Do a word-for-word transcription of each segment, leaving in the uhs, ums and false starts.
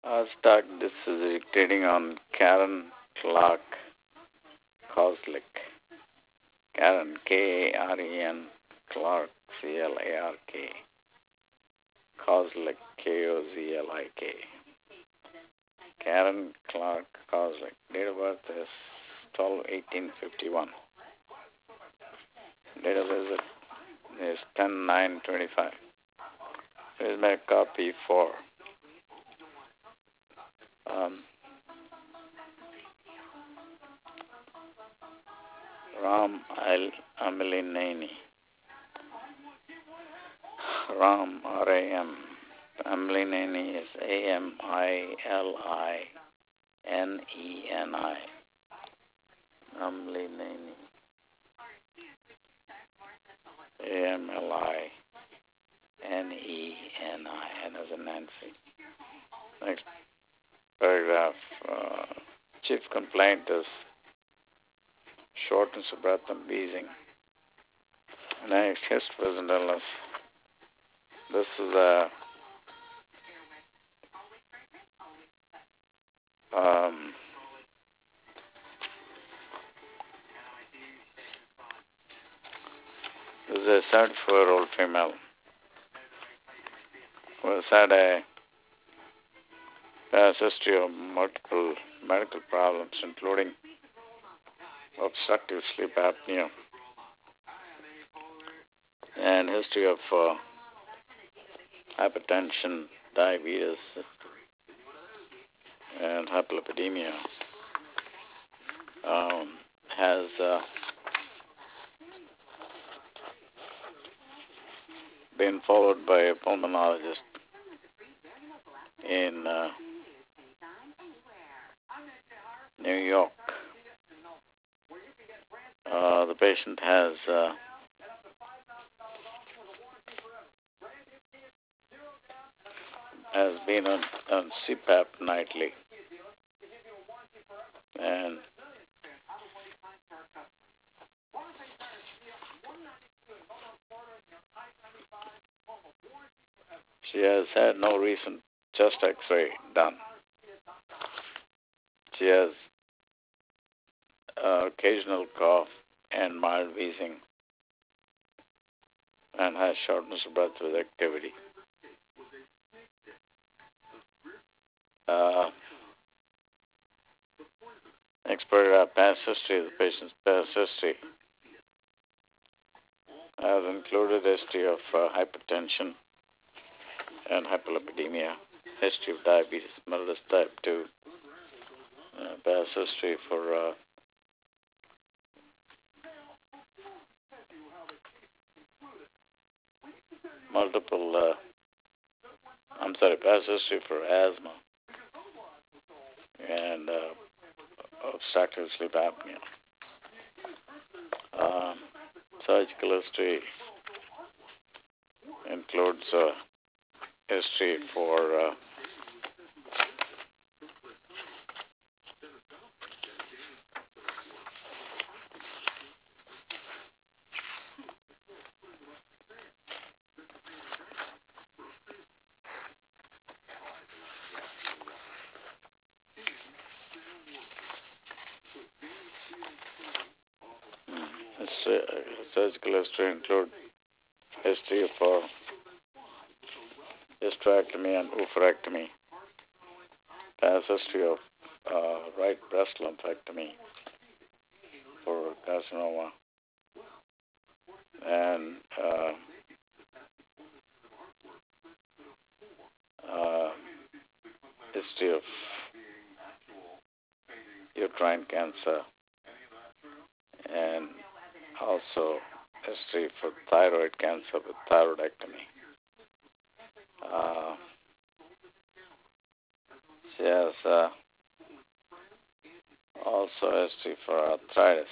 Uh, stock, this is trading on Karen Clark Kozlik. Karen, K A R E N, Clark, C L A R K. Kozlik, K O Z L I K. Karen Clark Kozlik. Date of birth is twelve eighteen fifty-one. Date of visit is ten nine twenty-five. Here's my copy for um, Ram Al Amilineni. Ram, R A M. Amilineni is A M I L I N E N I. Amilineni. A M L I N E N I. And as a Nancy. Next paragraph. Uh, chief complaint is shortness of breath and wheezing. Next, chest present illness. This is a um, this is a seventy-four-year-old female who has had a past history of multiple medical problems, including obstructive sleep apnea and history of uh, hypertension, diabetes, and hyperlipidemia. Um, has uh, been followed by a pulmonologist in uh, New York. Uh, the patient has uh, has been on, on C PAP nightly, and she has had no recent chest X-ray done. She has uh, occasional cough and mild wheezing, and has shortness of breath with activity. Uh, next paragraph, past history of the patient's past history has included history of uh, hypertension and hyperlipidemia, history of diabetes mellitus type two, uh, past history for uh, multiple, uh, I'm sorry, past history for asthma and uh, obstructive sleep apnea. Uh, surgical history includes uh, history for uh, history, uh, surgical history include history for hysterectomy and oophorectomy, past history of uh, right breast lumpectomy for carcinoma, and uh, uh, history of uterine cancer, and also history for thyroid cancer with thyroidectomy. Uh, she has uh, also history for arthritis.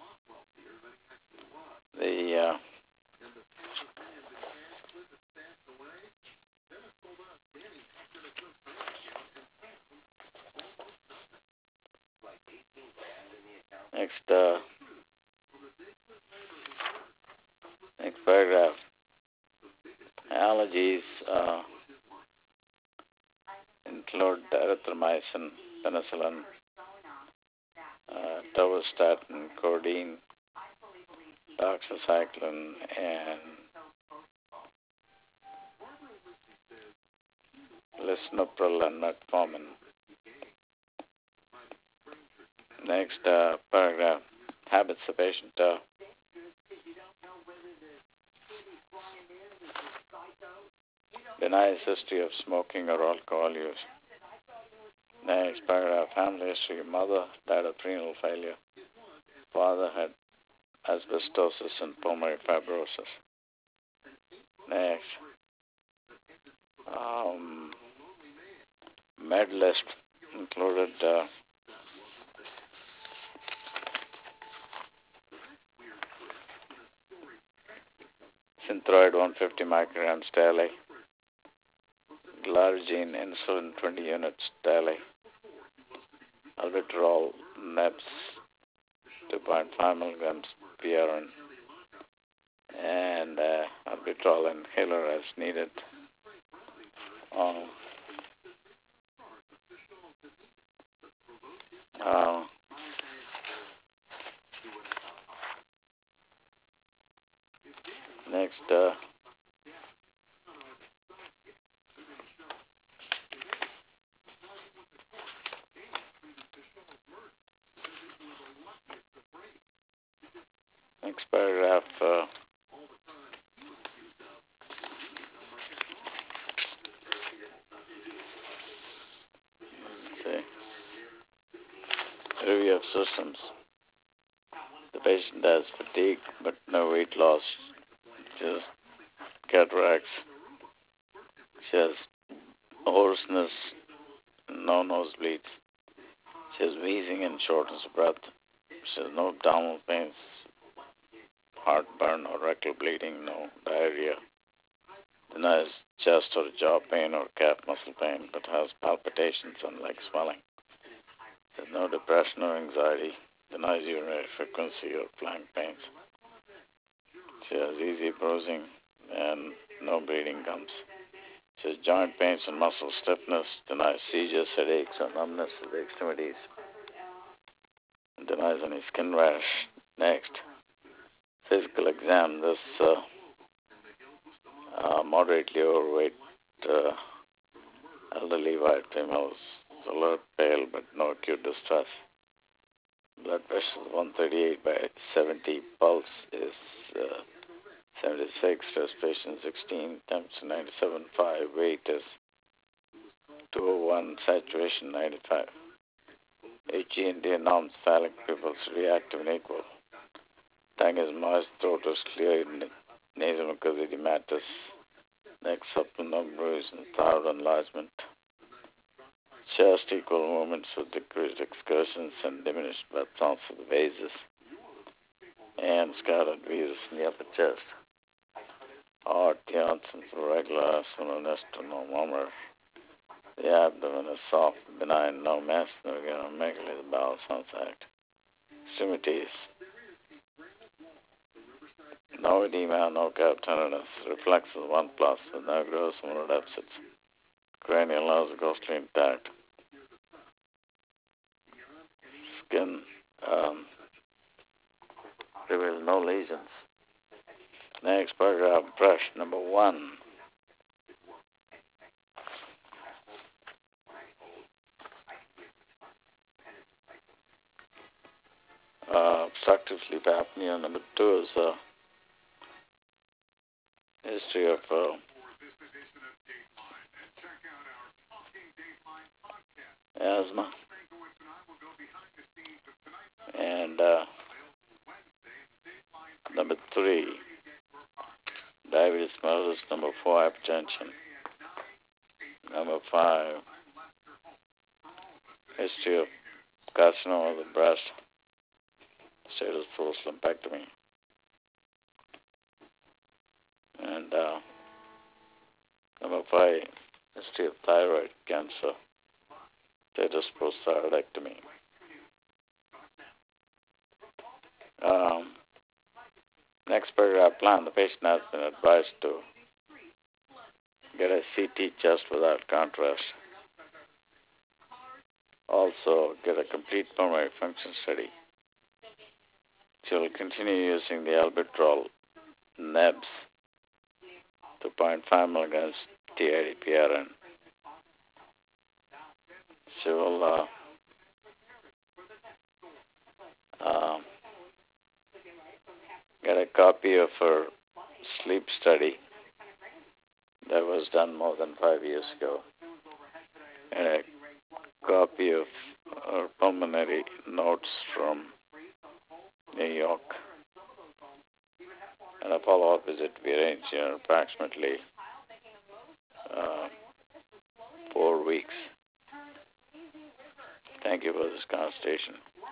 The uh, next uh, next paragraph. Allergies uh, in include erythromycin, penicillin, uh, torvastatin, codeine, doxycycline, and lisinopril and metformin. Next uh, paragraph, habits the patient uh, denies history of smoking or alcohol use. Next paragraph, family history. Mother died of renal failure. Father had asbestosis and pulmonary fibrosis. Next, um, med list included uh, Synthroid one hundred fifty micrograms daily, Glargine insulin twenty units daily, albuterol N E B S two point five milligrams P R N, and uh, albuterol inhaler as needed. Um, uh, next, uh, next paragraph. Uh, Review of systems. The patient has fatigue but no weight loss. She has cataracts. She has hoarseness, no nosebleeds. She has wheezing and shortness of breath. She has no abdominal pains, heartburn or rectal bleeding, no diarrhea. Denies chest or jaw pain or calf muscle pain, but has palpitations and leg swelling. There's no depression or anxiety. Denies urinary frequency or flank pains. She has easy bruising and no bleeding gums. She has joint pains and muscle stiffness. Denies seizures, headaches, or numbness of the extremities. Denies any skin rash. Next, physical exam. This uh, uh, moderately overweight uh, elderly white female is alert, pale, but no acute distress. Blood pressure is one thirty-eight by seventy. Pulse is uh, seventy-six. Respiration sixteen. Temperature ninety-seven point five. Weight is two oh one. Saturation ninety-five. H G and D norms. Phallic pupils reactive and equal. Tongue is moist. Throat is clear. Nasal mucosa edematous. Neck supple, no bruise, and thyroid enlargement. Chest equal movements with decreased excursions and diminished breath sounds of the vases. And scattered viscera in the upper chest. Heart, Janssen, regular, sononesta, no murmur. The abdomen is soft, benign, no mass, no megaly, the bowel sounds act. Extremities. No edema, no calf tenderness. Reflexes one plus with no gross motor deficits. Cranial nerves are ghostly intact. Skin um, reveals no lesions. Next paragraph, brush number one. Uh, obstructive sleep apnea. Number two is uh, history of uh, asthma. And uh, number three, diabetes mellitus. Number four, hypertension. Number five, history of carcinoma of the breast. Status post lumpectomy. And uh, number five, history of thyroid cancer. Status post thyroidectomy. Um, next paragraph plan. The patient has been advised to get a C T chest without contrast. also get a complete pulmonary function study. She will continue using the albuterol N E B S, two point five milligrams T I D P R N. She will uh, uh, get a copy of her sleep study that was done more than five years ago, and a copy of her pulmonary notes from New York, and a follow-up visit to be arranged in approximately uh, four weeks. Thank you for this consultation.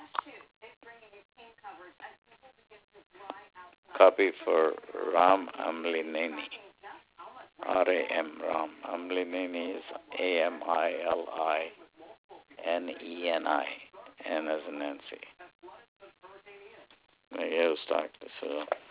Copy for Ram Amlineni. R A M, Ram. Amlineni is A M I L I N E N I. N as in Nancy. Yes, Doctor Sir.